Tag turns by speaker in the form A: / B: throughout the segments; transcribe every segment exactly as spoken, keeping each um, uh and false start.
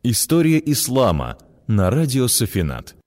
A: История ислама на радио Сафинат.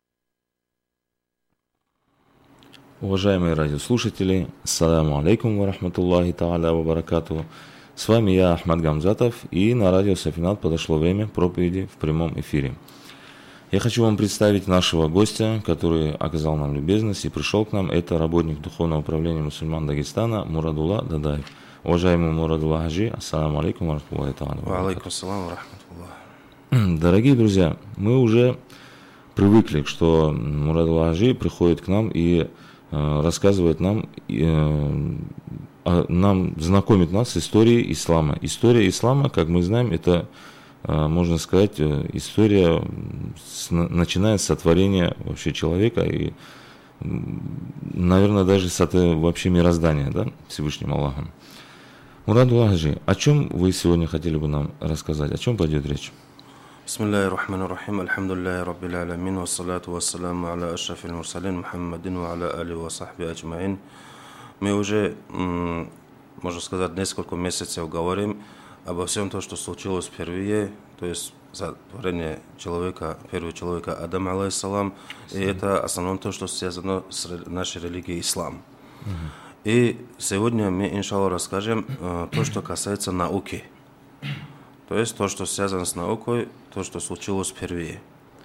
B: Уважаемые радиослушатели, ассаламу алейкум ва рахматуллахи та'аля ва баракатуху. С вами я, Ахмад Гамзатов, и на радио Сафинат подошло время проповеди в прямом эфире. Я хочу вам представить нашего гостя, который оказал нам любезность и пришел к нам. Это работник Духовного управления мусульман Дагестана Мурадулла Дадаев. Уважаемый Мурадулла Хаджи, ассаламу алейкум ва рахматуллахи та'аля ва баракатуху.
C: Ва алейкум ассалам ва рахматуллах.
B: Дорогие друзья, мы уже привыкли, что Мурадулла Хаджи приходит к нам и э, рассказывает нам, э, э, нам, знакомит нас с историей ислама. История ислама, как мы знаем, это, э, можно сказать, э, история, с, начиная с сотворения вообще человека и, наверное, даже с вообще мироздания, да, Всевышним Аллахом. Мурадулла Хаджи, о чем вы сегодня хотели бы нам рассказать? О чем пойдет речь?
C: Бисмиллахи рахмани рахим, альхамдулиллахи раббил алямин, вассалату вассаламу аля ашрафил мурсалин, Мухаммадин ва аля али ва сахби аджмаин. Мы уже, можно сказать, несколько месяцев говорим обо всем том, что случилось впервые, то есть сотворение человека, первого человека Адама, алейхиссалам, и это основное то, что связано с нашей религией ислам. И сегодня мы, иншаллах, расскажем то, что касается науки. То есть то, что связано с наукой, то, что случилось впервые.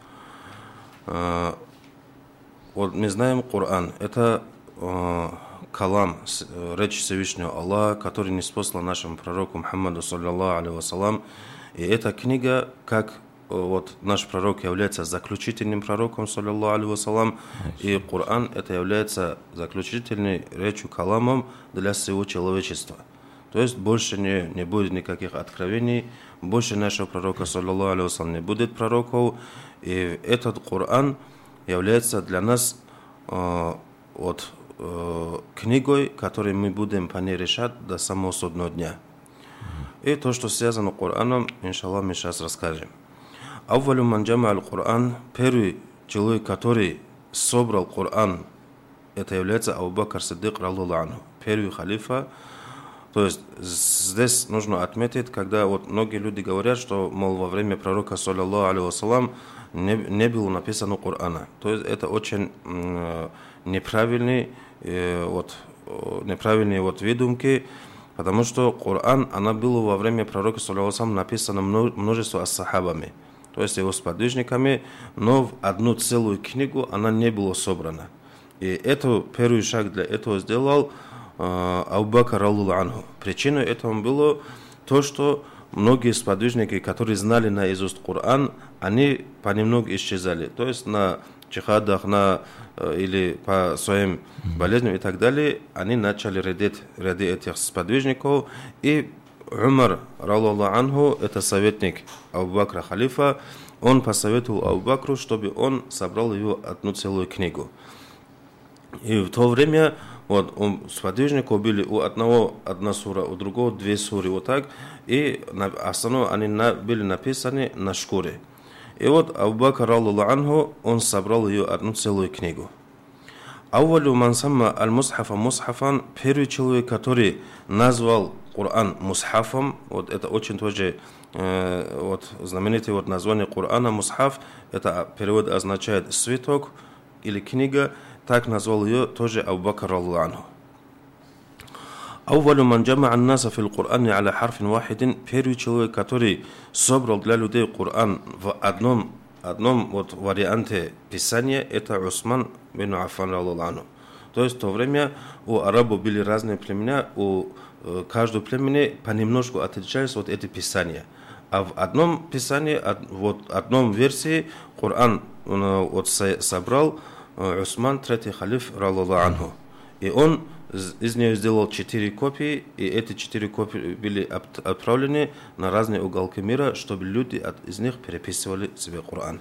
C: Вот мы знаем Коран. Это калам, речь Всевышнего Аллаха, который ниспослан нашему пророку Мухаммаду, саллаллаху алейхи вассалам. И эта книга, как вот наш пророк является заключительным пророком, саллаллаху алейхи вассалам, и Коран это является заключительной речью, каламом для всего человечества. То есть больше не, не будет никаких откровений, больше нашего пророка, саллаллаху алейхи вассалам, не будет пророков. И этот Коран является для нас э, вот, э, книгой, которой мы будем по ней решать до самого судного дня. И то, что связано с Кораном, иншаллах, мы сейчас расскажем. Аввалю ман джама аль-Коран, первый человек, который собрал Коран, это является Абу Бакр Сиддик радхияллаху анху, первый халифа. То есть здесь нужно отметить, когда вот многие люди говорят, что, мол, во время пророка, саллаллаху алейхи вассалам, не, не было написано Корана. То есть это очень э, неправильный, э, вот, неправильные вот выдумки, потому что Коран, она была во время пророка, саллаллаху алейхи вассалам, написана множество ас-сахабами, то есть его сподвижниками, но в одну целую книгу она не была собрана. И это первый шаг для этого сделал Абу Бакр радхияллаху анху. Причиной этому было то, что многие сподвижники, которые знали наизусть Коран, они понемногу исчезали. То есть на джихадах, на, или по своим болезням и так далее, они начали рядить ряды этих сподвижников. И Умар радхияллаху анху, это советник Абу Бакра, халифа, он посоветовал Абу Бакру, чтобы он собрал его одну целую книгу. И в то время вот у сподвижников были у одного одна сура, у другого две суры, вот так, и основное они на, были написаны на шкуре. И вот Абу Бакр радхияллаху анху, он собрал ее одну целую книгу. Аввалю ман самма аль-мусхафа мусхафан, первый человек, который назвал Коран мусхафом, вот это очень тоже э, вот знаменитое вот название Корана мусхаф, это перевод означает свиток или книга. Так назвал ее тоже Абу Бакр радхияллаху анху. Аввалю ман джама ан-наса фил Коране аля харфин вахидин, первый человек, который собрал для людей Коран в одном, одном вот варианте писания, это Усман бин Аффан радхияллаху анху. То есть в то время у арабов были разные племена, у каждого племени понемножку отличались вот эти писания. А в одном писании, вот в одном версии Коран он вот собрал Усман, третий халиф, радхияллаху анху. И он из нее сделал четыре копии, и эти четыре копии были отправлены на разные уголки мира, чтобы люди из них переписывали себе Коран.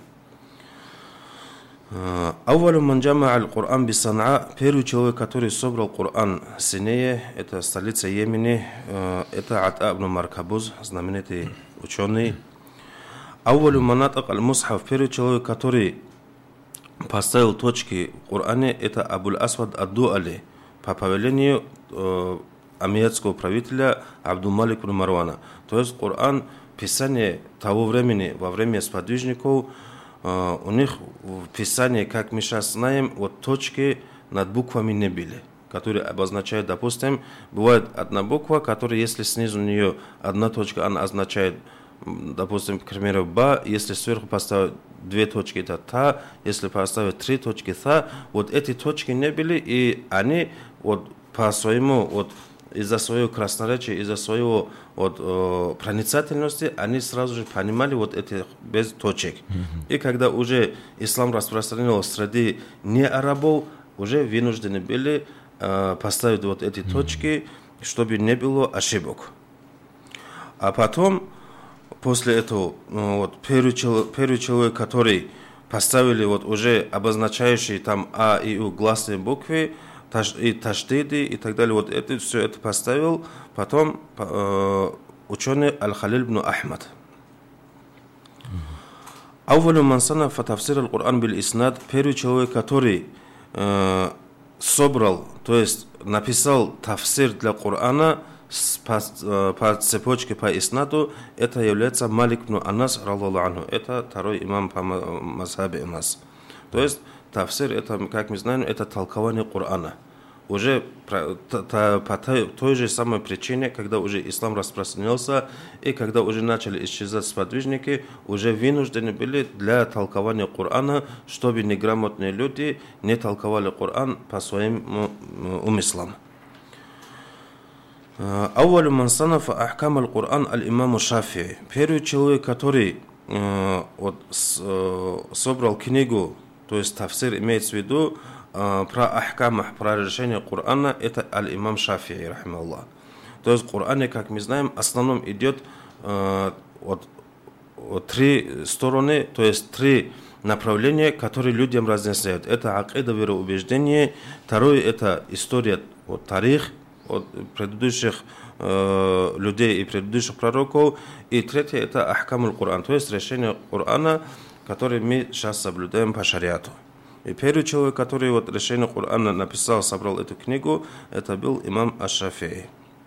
C: Аввалю ман джама аль-Коран би Санаа, первый человек, который собрал Коран в Синее, это столица Йемени, это Ата ибн Маркабуз, знаменитый ученый. Аввалю ман натак аль-Мусхаф, первый человек, который поставил точки в Коране, это Абуль Асвад ад-Дуали, по повелению э, амиятского правителя Абдул-Малик ибн Марвана. То есть Коран писание того времени, во время сподвижников, у них в писании, как мы сейчас знаем, вот точки над буквами не были, которые обозначают, допустим, бывает одна буква, которая, если снизу нее одна точка, она означает, допустим, к примеру, ба, если сверху поставить две точки, это та, если поставить три точки, та, вот эти точки не были, и они вот по своему, вот из-за своего красноречия, из-за своего вот, э, проницательности, они сразу же понимали вот эти без точек. Mm-hmm. И когда уже ислам распространился среди не арабов, уже вынуждены были э, поставить вот эти mm-hmm. точки, чтобы не было ошибок. А потом, после этого, вот, первый, человек, первый человек, который поставили вот уже обозначающие там А и У гласные буквы, и таштиды и так далее, вот это все это поставил, потом э, ученый Аль-Халиль ибн Ахмад. Аввалю ман санафа тафсир аль-Кур'ан биль-иснад, первый человек, который э, собрал, то есть написал тафсир для Корана по, по цепочке, по иснаду, это является Малик ибн Анас, раллаху анху. Это второй имам по мазхабе у нас. То есть тафсир, это, как мы знаем, это толкование Корана. Уже по, по той же самой причине, когда уже ислам распространился, и когда уже начали исчезать сподвижники, уже вынуждены были для толкования Корана, чтобы неграмотные люди не толковали Коран по своим умыслам. Аввалю ман санафа ахкам аль-Кур'ан аль-имаму Шафии. Первый человек, который э, вот, с, э, собрал книгу, то есть тафсир имеется в виду э, про ахкамах, про решение Корана, это аль-имам Шафии, рахималлах. То есть в Коране, как мы знаем, в основном идет э, вот, вот, три стороны, то есть три направления, которые людям разъясняют. Это акида, вероубеждение, второе это история, вот, тарих, от предыдущих э, людей и предыдущих пророков. И третье это ахкам аль-Кур'ан, то есть решение Корана, которое мы сейчас соблюдаем по шариату. И первый человек, который вот решение Корана написал, собрал эту книгу, это был имам Аш-Шафии.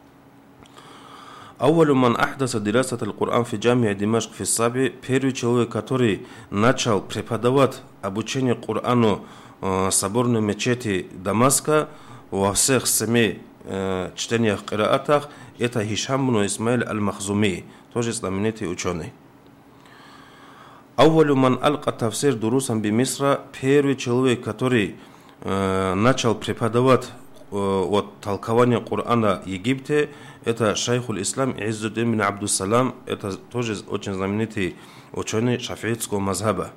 C: Аввалю ман ахдаса дирасат аль-Кур'ан фи джамия Димашк фи Саби. Первый человек, который начал преподавать обучение Корану в соборной мечети Дамаска во всех семи чтениях, кираатах, это Хишам ибн Исмаил аль-Махзуми, тоже знаменитый ученый. Аввалю ман алка тафсир дурусан би Мисра. Первый человек, который э, начал преподавать э, вот, толкование Корана в Египте, это шейхуль ислам Иззуддин бин Абдус-Салам, это тоже очень знаменитый ученый шафиитского мазхаба.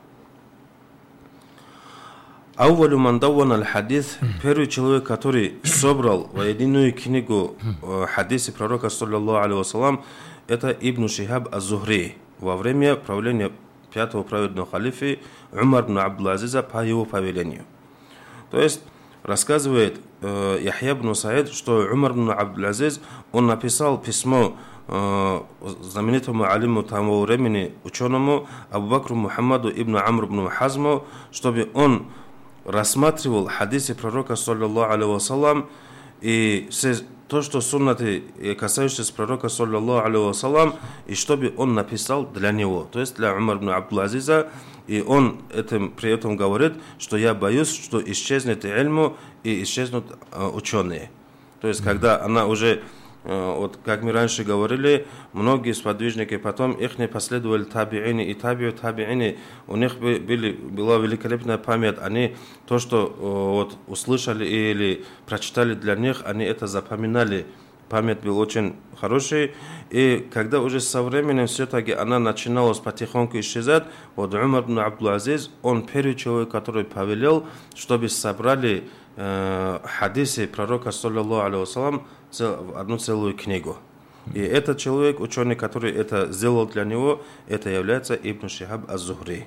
C: Аввалю ман даввана аль-хадис. Первый человек, который собрал воединую книгу хадисы пророка, саллаллаху алейхи вассалам, это Ибн Шихаб аз-Зухри во время правления пятого праведного халифа Умар ибн Абдул-Азиза по его повелению. То есть рассказывает э, Яхья ибн Саид, что Умар ибн Абдул-Азиз, он написал письмо э, знаменитому алиму того времени, ученому Абу Бакру Мухаммаду ибн Амр ибн Хазму, чтобы он рассматривал хадисы пророка, саллаллаху алейхи вассалам, и все то, что суннаты, касающиеся пророка, саллаллаху алейхи вассалам, и чтобы он написал для него, то есть для Умар ибн Абдул-Азиза, и он этим, при этом говорит, что я боюсь, что исчезнет ильму и исчезнут э, ученые. То есть, когда она уже, э, вот как мы раньше говорили, многие сподвижники, потом их не последовали табиини и табиу табиини, у них были, была великолепная память, они то, что э, вот, услышали или прочитали для них, они это запоминали. Память была очень хорошей, и когда уже со временем все-таки она начинала потихоньку исчезать, вот Умар ибн Абдул-Азиз, он первый человек, который повелел, чтобы собрали э, хадисы пророка, саллаллаху алейхи вассалам, в одну целую книгу. И этот человек, ученый, который это сделал для него, это является Ибн Шихаб аз-Зухри.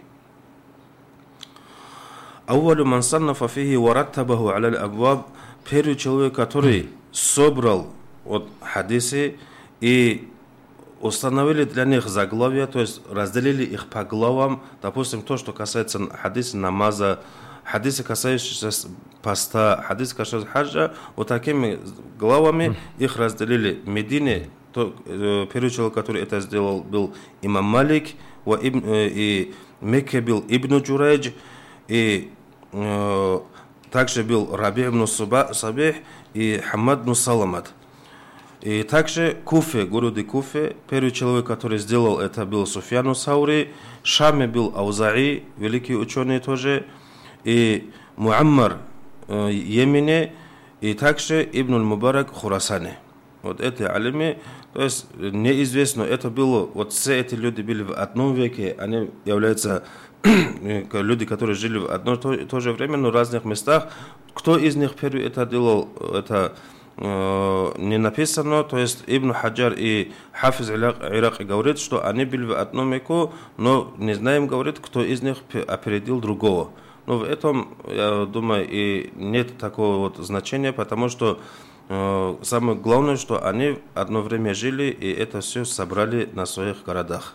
C: Аввалю ман саннафа фихи ва раттабаху аля аль-абваб. Первый человек, который собрал от хадисы и установили для них заглавия, то есть разделили их по главам, допустим, то, что касается хадиса намаза, хадисы, касающиеся поста, хадисы, касающиеся хаджа, вот такими главами их разделили. В Медине то, э, первый человек, который это сделал, был имам Малик, ва ибн, э, и Мекке был Ибн Джурайдж, и э, также был Раби ибн Сабих и Хамад ибн Саламат. И также Куфе, городе Куфе, первый человек, который сделал это, был Суфьян Саури, в Шаме был Аузаи, великий ученый тоже, и Муаммар э, Йемене, и также Ибн Мубарак Хурасане. Вот эти алимы, то есть неизвестно, это было, вот все эти люди были в одном веке, они являются люди, которые жили в одно то, то же время, но в разных местах. Кто из них первый это делал, это э, не написано, то есть Ибн Хаджар и Хафиз Ирак говорит, что они были в одном веку, но не знаем, говорит, кто из них опередил другого. Но в этом, я думаю, и нет такого вот значения, потому что э, самое главное, что они одно время жили и это все собрали на своих городах.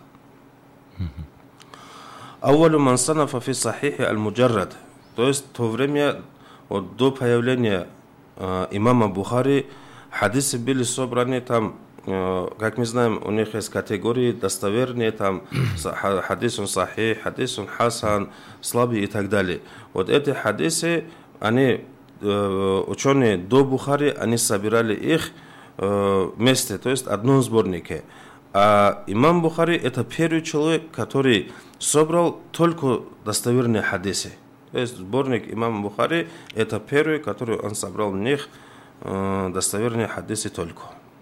C: Ауалю мансанафа фи сахихи аль-муджаррад. То есть в то время, вот, до появления э, имама Бухари, хадисы были собраны там, э, как мы знаем, у них есть категории достоверные, там хадисун сахих, хадисун хасан, слабый и так далее. Вот эти хадисы, они, э, ученые до Бухари, они собирали их э, вместе, то есть в одном сборнике. А имам Бухари это первый человек, который собрал только достоверные хадисы. То есть сборник имама Бухари это первый, который он собрал в них э, достоверные хадисы только.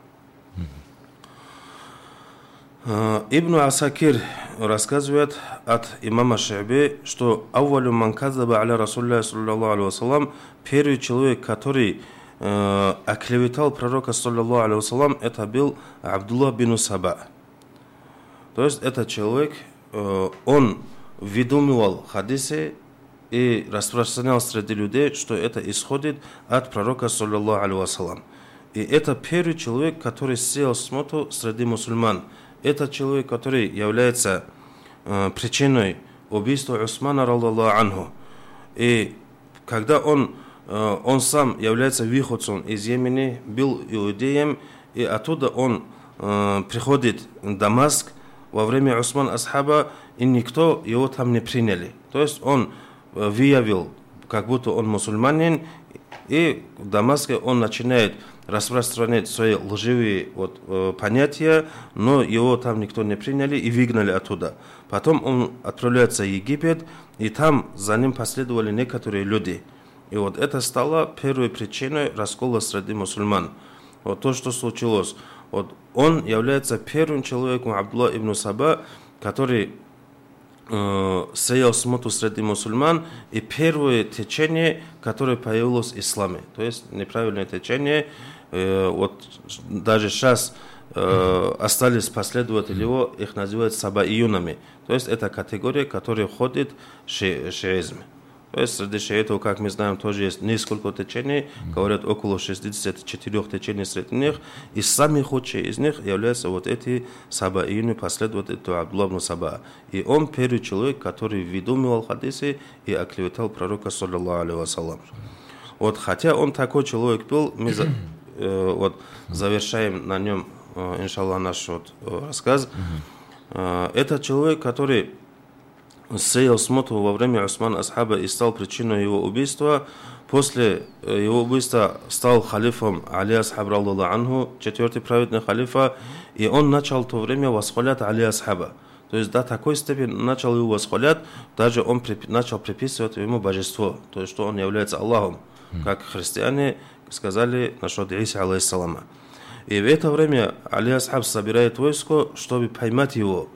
C: Э, Ибн Асакир рассказывает от имама Ша'би, что «Аввалю ман казаба аля Расулля саллаллаху алейхи вассалам», первый человек, который э, оклеветал пророка саллаллаху алейхи вассалам, это был Абдуллах бин Саба. То есть этот человек, э, он выдумывал хадисы и распространял среди людей, что это исходит от пророка саллаллаху алейхи вассалам. И это первый человек, который сеял смуту среди мусульман. Это человек, который является э, причиной убийства Усмана радиллаху анху. И когда он, э, он сам является выходцем из Йемени, был иудеем, и оттуда он э, приходит в Дамаск во время Усман Асхаба, и никто его там не приняли. То есть он э, выявил, как будто он мусульманин, и в Дамаске он начинает распространять свои лживые вот, э, понятия, но его там никто не приняли и выгнали оттуда. Потом он отправляется в Египет, и там за ним последовали некоторые люди. И вот это стало первой причиной раскола среди мусульман. Вот то, что случилось. Вот он является первым человеком, Абдуллах ибн Саба, который э, сеял смуту среди мусульман, и первое течение, которое появилось в исламе. То есть неправильное течение. Э, вот даже сейчас э, остались последователи его, их называют сабаиюнами. То есть это категория, которая входит в ши, шиизм. То есть среди шиитов, как мы знаем, тоже есть несколько течений, говорят около шестидесяти четырёх течений среди них, и самые худшие из них являются вот эти сабаиюны, последователи Абдуллах ибн Саба. И он первый человек, который выдумывал хадисы и оклеветал пророка саллаллаху алейхи вассалам. Вот хотя он такой человек был, мы за, э, вот, завершаем на нем, э, иншаллах, наш вот, э, рассказ. Э, это человек, который сеял смуту во время Усмана Асхаба и стал причиной его убийства. После его убийства стал халифом Али Асхаб радиллаху анху, четвертый праведный халифа, и он начал в то время восхвалять Али Асхаба. То есть до такой степени начал его восхвалять, даже он припи- начал приписывать ему божество, то есть что он является Аллахом, как христиане сказали насчет Иса алейхиссалама. И в это время Али Асхаб собирает войско, чтобы поймать его.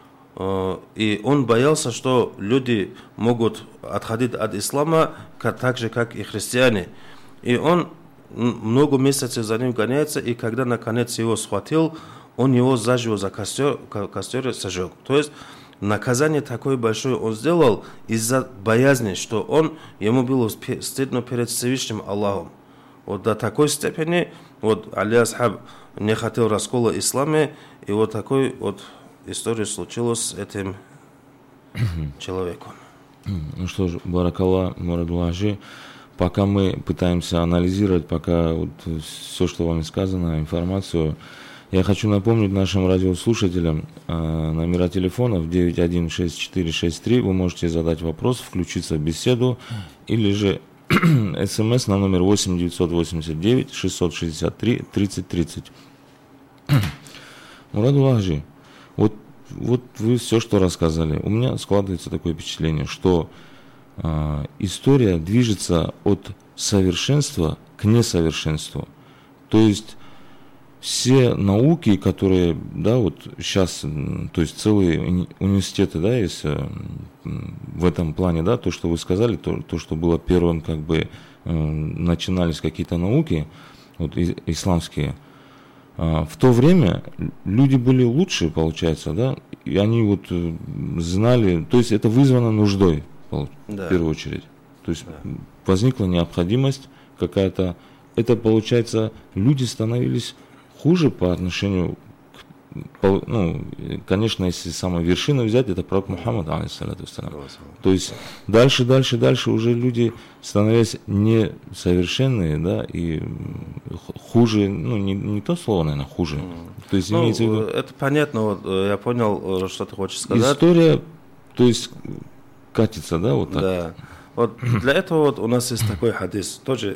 C: И он боялся, что люди могут отходить от ислама так же, как и христиане. И он много месяцев за ним гоняется, и когда наконец его схватил, он его заживо за костер, костер сожег. То есть наказание такое большое он сделал из-за боязни, что он, ему было стыдно перед Всевышним Аллахом. Вот до такой степени вот Али Асхаб не хотел раскола ислама, и вот такой вот история случилась с этим человеком.
B: Ну что ж, баракаллах, мурадуллахи, пока мы пытаемся анализировать, пока вот все, что вам сказано, информацию, Я хочу напомнить нашим радиослушателям э, номера телефонов девять один шесть четыре шесть три. Вы можете задать вопрос, включиться в беседу, или же СМС на номер восемь девятьсот восемьдесят девять шестьсот шестьдесят три тридцать тридцать. Мурадуллахжи, вот, вот вы все, что рассказали, у меня складывается такое впечатление, что э, история движется от совершенства к несовершенству. То есть все науки, которые, да, вот сейчас, то есть целые университеты, да, есть в этом плане, да, то, что вы сказали, то, то что было первым, как бы, начинались какие-то науки, вот, исламские, в то время люди были лучше, получается, да, и они вот знали, то есть это вызвано нуждой, да. В первую очередь. То есть да. Возникла необходимость какая-то, это, получается, люди становились хуже по отношению к, ну, конечно, если самая вершина взять, это пророк Мухаммад, алейхиссалату вассалям. То есть дальше, дальше, дальше уже люди становились несовершенные, да, и хуже, ну, не, не то слово, наверное, хуже. То есть,
C: ну,
B: имеется в виду,
C: это понятно, вот, я понял, что ты хочешь сказать.
B: История, то есть, катится, да, вот так.
C: Да. Вот для этого вот у нас есть такой хадис, тоже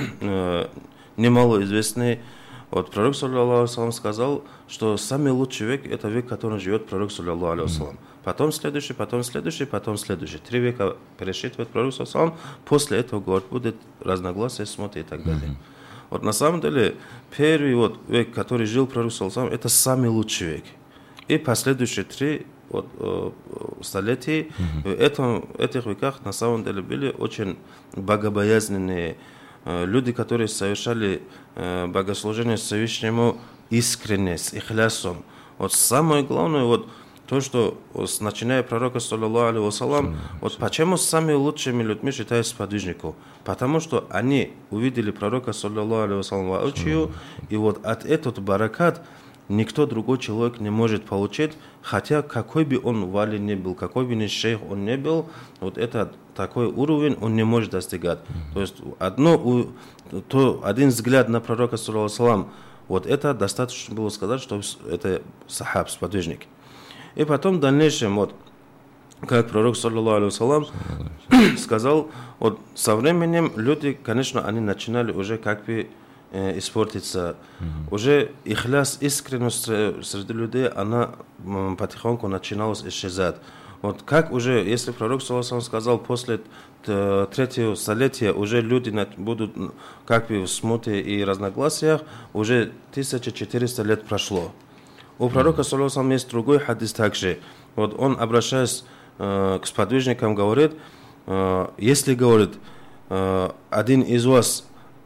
C: немало известный. Вот пророк, саллаллаху алейхи вассалам, сказал, что самый лучший век – это век, в котором живет пророк, саллаллаху алейхи вассалам. Потом следующий, потом следующий, потом следующий. Три века пересчитывает пророк, саллаллаху алейхи вассалам. После этого, говорит, будет разногласия, смотры и так далее. Вот на самом деле, первый вот век, который жил пророк, саллаллаху алейхи вассалам, это самый лучший век. И последующие три вот, э, столетия, в этом, этих веках на самом деле были очень богобоязненные люди, которые совершали э, богослужение Всевышнему искренне, с ихлясом. Вот самое главное, вот то, что вот, начиная пророка, саллаллаху алейхи вассалам, вот почему самыми лучшими людьми считаются сподвижников? Потому что они увидели пророка, саллаллаху алейхи вассалам, воочию, и вот от этого баракат никто другой человек не может получить, хотя какой бы он вали не был, какой бы ни шейх он не был, вот это такой уровень он не может достигать. Mm-hmm. То есть одно, то, один взгляд на пророка, саллаллаху алейхи вассалам, вот это достаточно было сказать, что это сахаб, сподвижник. И потом в дальнейшем, вот, как пророк, саллаллаху алейхи вассалам, сказал, вот со временем люди, конечно, они начинали уже как бы э, испортиться. Mm-hmm. Уже ихляс, искренность среди людей, она м, потихоньку начиналась исчезать. Вот как уже, если пророк, саллаллаху алейхи вассалам, сказал, после третьего столетия уже люди будут как бы в смуте и разногласиях, уже тысяча четыреста лет прошло. У пророка, саллаллаху алейхи вассалам, есть другой хадис также. Вот он, обращаясь э, к сподвижникам, говорит, э, если, говорит, э, один из вас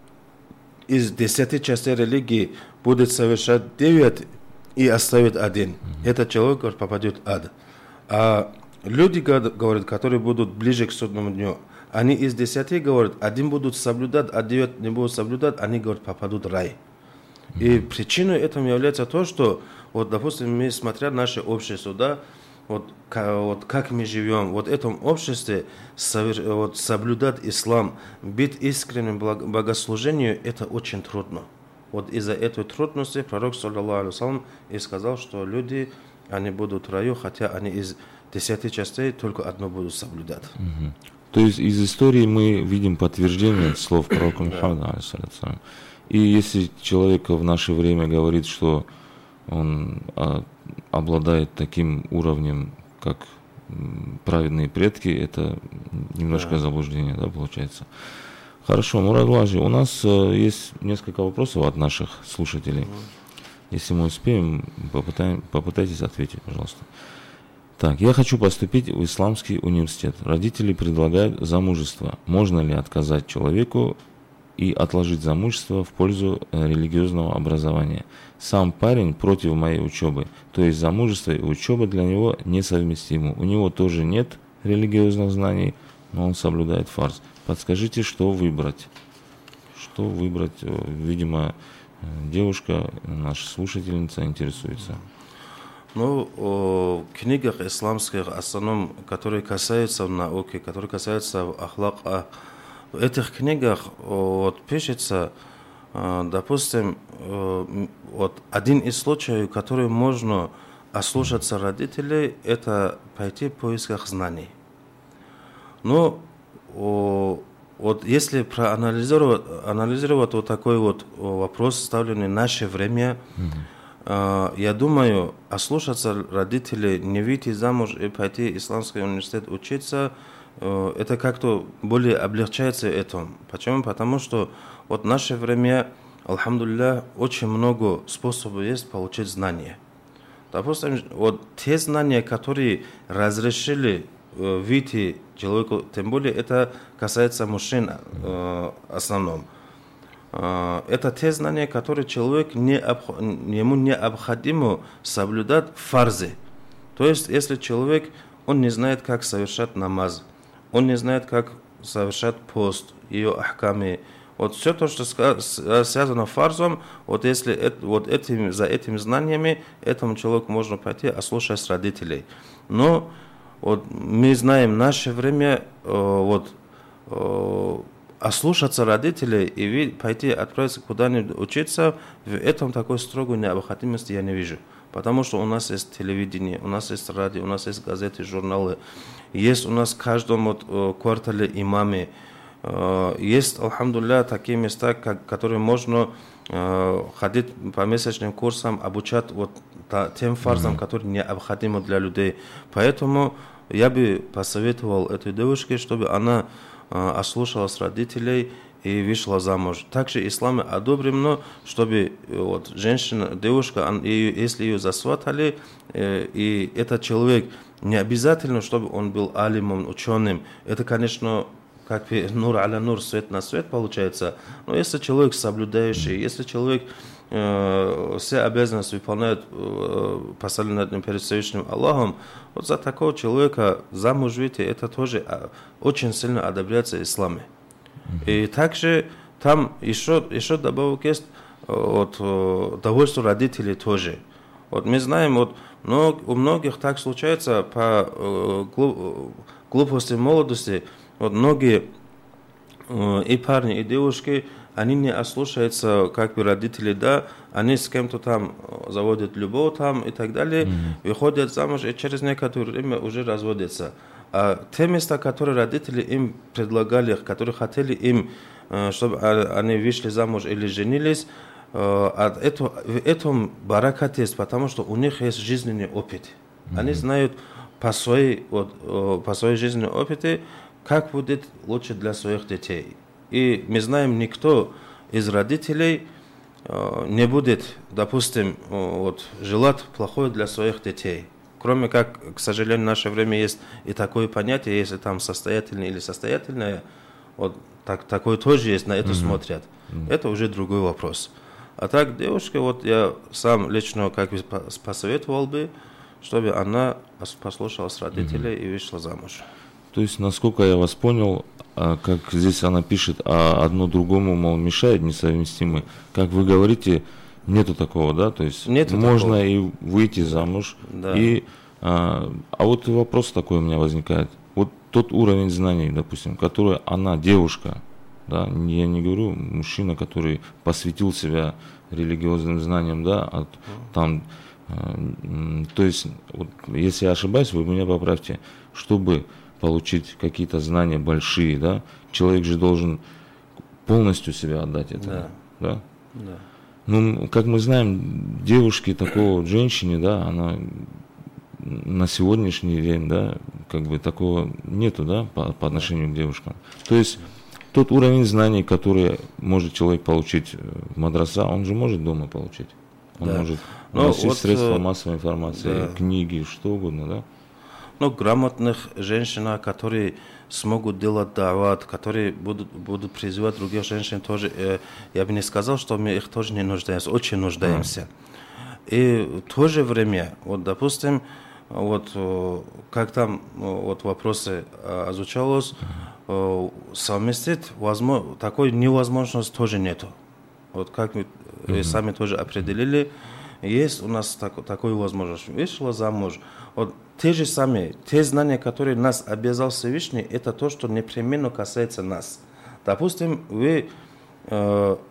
C: из десяти частей религии будет совершать девять и оставит один, этот человек, говорит, попадет в ад. А люди, говорят, которые будут ближе к судному дню, они из десяти, говорят, один будут соблюдать, а девять не будут соблюдать, они, говорят, попадут в рай. И причиной этому является то, что, вот, допустим, мы, смотря на наше общество, да, вот, вот как мы живем, вот в этом обществе вот, соблюдать ислам, быть искренним в богослужению, это очень трудно. Вот из-за этой трудности пророк, саллаллаху алейхи вассалам, и сказал, что люди, они будут в раю, хотя они из десяти частей только одно будут соблюдать. Угу.
B: То есть из истории мы видим подтверждение слов пророка Мухаммада. И если человек в наше время говорит, что он обладает таким уровнем, как праведные предки, это немножко да. заблуждение, да, получается. Хорошо, Мурадуллахжи, у нас есть несколько вопросов от наших слушателей. Если мы успеем, попытаем, попытайтесь ответить, пожалуйста. Так, я хочу поступить в исламский университет. Родители предлагают замужество. Можно ли отказать человеку и отложить замужество в пользу религиозного образования? Сам парень против моей учебы, то есть замужество и учеба для него несовместимы. У него тоже нет религиозных знаний, но он соблюдает фарз. Подскажите, что выбрать? Что выбрать? Видимо, девушка, наша слушательница, интересуется.
C: Ну, в книгах исламских, в основном, которые касаются науки, которые касаются ахлака, в этих книгах вот, пишется, Допустим, вот один из случаев, который можно ослушаться родителей, это пойти в поисках знаний. Но вот если проанализировать анализировать вот такой вот вопрос, ставленный в наше время, mm-hmm. я думаю, ослушаться родителей, не выйти замуж и пойти в исламский университет учиться, это как-то более облегчается этому. Почему? Потому что вот в наше время, алхамдулилля, очень много способов есть получить знания. Допустим, вот те знания, которые разрешили э, выйти человеку, тем более это касается мужчин э, в основном. Э, это те знания, которые человек не обх... ему необходимо соблюдать фарзы. То есть, если человек, он не знает, как совершать намаз, он не знает, как совершать пост, ее ахками. Вот все то, что связано с фарзом, вот если это, вот этим, за этими знаниями, этому человеку можно пойти, ослушать родителей. Но вот мы знаем, в наше время вот, ослушаться родителей и пойти отправиться куда-нибудь учиться, в этом такой строгой необходимости я не вижу. Потому что у нас есть телевидение, у нас есть радио, у нас есть газеты, журналы, есть у нас в каждом вот, квартале имамы. Есть, алхамдулилля, такие места, как, которые можно э, ходить по месячным курсам, обучать вот, та, тем фарзам, mm-hmm. которые необходимы для людей. Поэтому я бы посоветовал этой девушке, чтобы она э, ослушалась родителей и вышла замуж. Также ислам одобрено, чтобы вот, женщина, девушка, он, ее, если ее засватали, э, и этот человек, не обязательно, чтобы он был алимом, ученым. Это, конечно, как нур аля нур, свет на свет получается. Но если человек соблюдающий, если человек э, все обязанности выполняет э, поставленные перед Всевышним Аллахом, вот за такого человека замуж выйти, это тоже э, очень сильно одобряется в исламе. И также там еще, еще добавок есть вот, довольство родителей тоже. Вот мы знаем, вот, но у многих так случается по э, глуп, глупости молодости. Вот многие э, и парни, и девушки, они не ослушаются как бы родителей, да, они с кем-то там заводят любовь там и так далее, mm-hmm. выходят замуж и через некоторое время уже разводятся. А те места, которые родители им предлагали, которые хотели им, э, чтобы они вышли замуж или женились, э, от этого, в этом баракат есть, потому что у них есть жизненный опыт. Mm-hmm. Они знают по своей, вот, э, по своей жизненной опыте, как будет лучше для своих детей. И мы знаем, никто из родителей э, не будет, допустим, э, вот, желать плохое для своих детей. Кроме как, к сожалению, в наше время есть и такое понятие, если там состоятельный или состоятельная, вот так, такое тоже есть, на это mm-hmm. смотрят. Mm-hmm. Это уже другой вопрос. А так, девушка, вот я сам лично как бы посоветовал бы, чтобы она послушалась родителей mm-hmm. и вышла замуж.
B: То есть, насколько я вас понял, как здесь она пишет, а одно другому, мол, мешает, несовместимы. Как вы говорите, нету такого, да? То есть, нету можно такого. И выйти замуж. Да. И, а, а вот вопрос такой у меня возникает. Вот тот уровень знаний, допустим, который она, девушка, да, я не говорю мужчина, который посвятил себя религиозным знаниям, да, от, там, а, то есть, вот, если я ошибаюсь, вы меня поправьте, чтобы получить какие-то знания большие, да, человек же должен полностью себя отдать этому, да, да? Да. Ну, как мы знаем, девушки такого, женщине, да, она на сегодняшний день, да, как бы такого нету, да, по, по отношению к девушкам. То есть тот уровень знаний, который может человек получить в мадраса, он же может дома получить. Он да. может носить вот, средства массовой информации, да. книги, что угодно, да.
C: Ну, грамотных женщин, которые смогут делать дават, которые будут, будут призывать других женщин тоже. Э, я бы не сказал, что мы их тоже не нуждаемся, очень нуждаемся. Mm. И в то же время, вот, допустим, вот, как там вот, вопросы озвучалось, совместить возможно, такой невозможности тоже нету. Вот как мы mm-hmm. сами тоже определили, есть у нас так, такой возможность. Вышла замуж. Вот те же самые, те знания, которые нас обязал Всевышний, это то, что непременно касается нас. Допустим, вы э,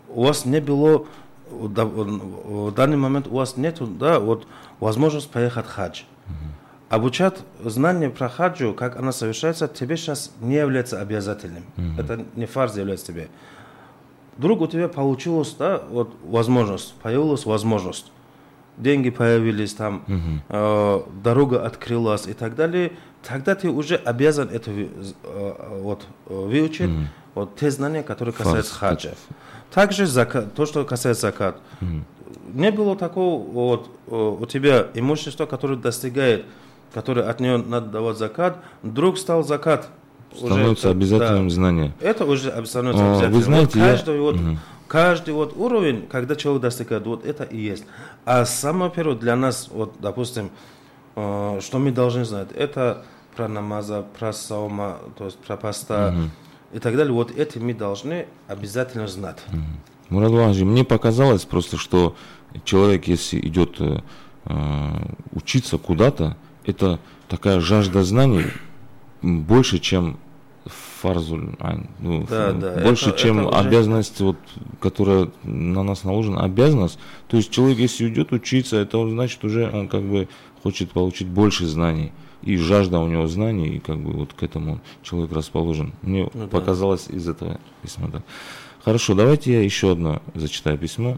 C: у вас не было, в данный момент у вас нет, да, вот, возможность поехать в хадж. Обучать знания про хаджу, как она совершается, тебе сейчас не является обязательным. Mm-hmm. Это не фарз является тебе. Вдруг у тебя получилось, да, вот возможность, появилась возможность. Деньги появились там, mm-hmm. э, дорога открылась и так далее. Тогда ты уже обязан это э, вот, выучить, mm-hmm. вот те знания, которые касаются фарз. Хаджа. Также закат, то, что касается закат. Mm-hmm. Не было такого, вот, у тебя имущество, которое достигает, который от нее надо давать закат, вдруг стал закат.
B: Становится уже, обязательным да, знание.
C: Это уже становится О, обязательным.
B: Вы знаете,
C: вот каждый,
B: я...
C: вот,
B: угу.
C: каждый вот уровень, когда человек достигает, вот это и есть. А самое первое для нас, вот, допустим, э, что мы должны знать, это про намаза, про саума, то есть про поста угу. и так далее. Вот это мы должны обязательно знать.
B: Угу. Мурад Вахаджи, мне показалось просто, что человек, если идет э, учиться куда-то, это такая жажда знаний больше, чем фарзуль, ну,
C: да, да,
B: больше,
C: это,
B: чем
C: это уже...
B: обязанность, вот, которая на нас наложена, обязанность. То есть человек, если идет учиться, это значит уже он как бы хочет получить больше знаний. И жажда у него знаний, и как бы вот к этому человек расположен. Мне ну, показалось да. из этого письма. Да. Хорошо, давайте я еще одно зачитаю письмо.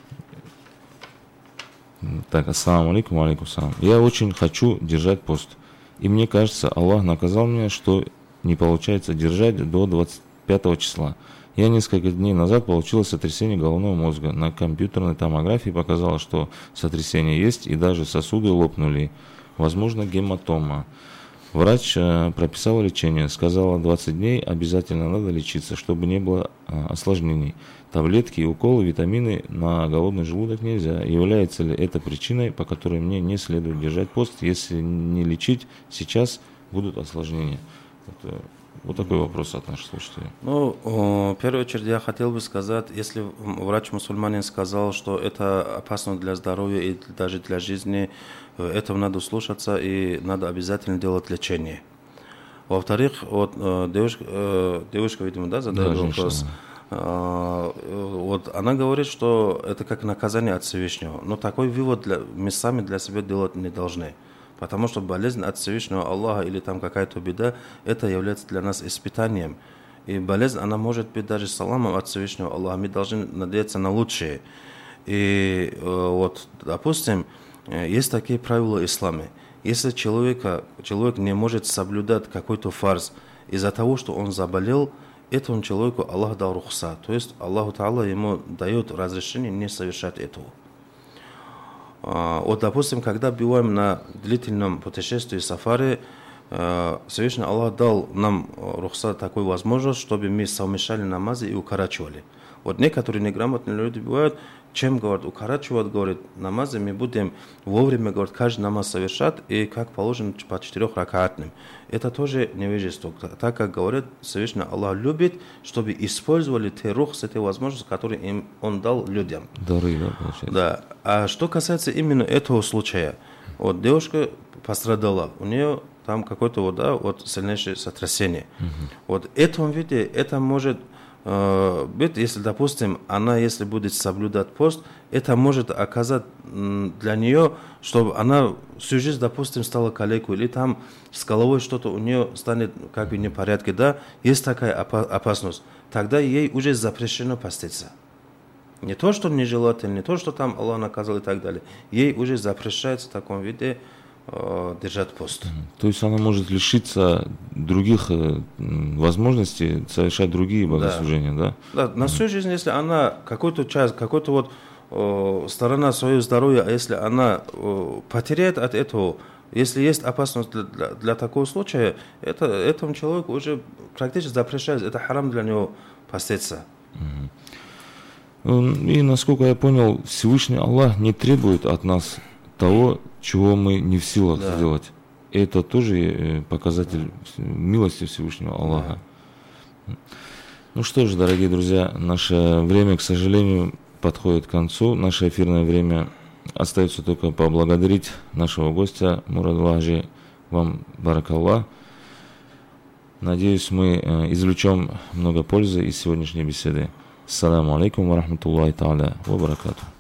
B: Так, ассаламу алейкум, алейкум салам. Я очень хочу держать пост. И мне кажется, Аллах наказал меня, что не получается держать до двадцать пятого числа. Я несколько дней назад получила сотрясение головного мозга. На компьютерной томографии показалось, что сотрясение есть, и даже сосуды лопнули. Возможно, гематома. Врач э, прописал лечение. Сказала, двадцать дней обязательно надо лечиться, чтобы не было э, осложнений. Таблетки, уколы, витамины на голодный желудок нельзя. Является ли это причиной, по которой мне не следует держать пост? Если не лечить, сейчас будут осложнения. Это, вот такой вопрос от наших слушателей.
C: Ну, в первую очередь я хотел бы сказать, если врач-мусульманин сказал, что это опасно для здоровья и даже для жизни, этого надо слушаться и надо обязательно делать лечение. Во-вторых, вот девушка, девушка, видимо, да, задает да, вопрос. Вот она говорит, что это как наказание от Всевышнего. Но такой вывод для, мы сами для себя делать не должны. Потому что болезнь от Всевышнего Аллаха или там какая-то беда, это является для нас испытанием. И болезнь, она может быть даже саламом от Всевышнего Аллаха. Мы должны надеяться на лучшее. И вот, допустим, есть такие правила ислама. Если человека, человек не может соблюдать какой-то фарз из-за того, что он заболел, этому человеку Аллах дал рухса. То есть Аллаху Та'ала ему дает разрешение не совершать этого. Вот, допустим, когда бываем на длительном путешествии, сафари, Всевышний Аллах дал нам рухса такую возможность, чтобы мы совмещали намазы и укорачивали. Вот некоторые неграмотные люди бывают, чем, говорят, укорачивают, говорят, намазы мы будем вовремя, говорят, каждый намаз совершать, и как положено по четырех ракаатным. Это тоже невежество, так как говорят, Всевышний Аллах любит, чтобы использовали те рухсы, те возможности, которые им Он дал людям.
B: Дары, да, получается.
C: Да. А что касается именно этого случая, вот девушка пострадала, у нее там какое-то вот, да, вот сильнейшее сотрясение. Угу. Вот в этом виде это может э, быть, если, допустим, она, если будет соблюдать пост, это может оказать для нее, чтобы она всю жизнь, допустим, стала калекой, или там с головой что-то у нее станет как бы не в порядке, да, есть такая опасность, тогда ей уже запрещено поститься. Не то, что нежелательно, не то, что там Аллах наказал и так далее. Ей уже запрещается в таком виде э, держать пост.
B: То есть она может лишиться других э, возможностей совершать другие богослужения, да?
C: Да, да на всю жизнь, если она какой-то час, какой-то вот э, сторона своего здоровья, а если она э, потеряет от этого, если есть опасность для, для, для такого случая, это, этому человеку уже практически запрещается, это харам для него поститься.
B: И, насколько я понял, Всевышний Аллах не требует от нас того, чего мы не в силах да. сделать. И это тоже показатель да. милости Всевышнего Аллаха. Да. Ну что ж, дорогие друзья, наше время, к сожалению, подходит к концу. Наше эфирное время остается только поблагодарить нашего гостя Мурад Вахаджи. Вам баракаллах. Надеюсь, мы извлечем много пользы из сегодняшней беседы. Ассаламу алейкум ва рахматуллахи та'аля ва баракату.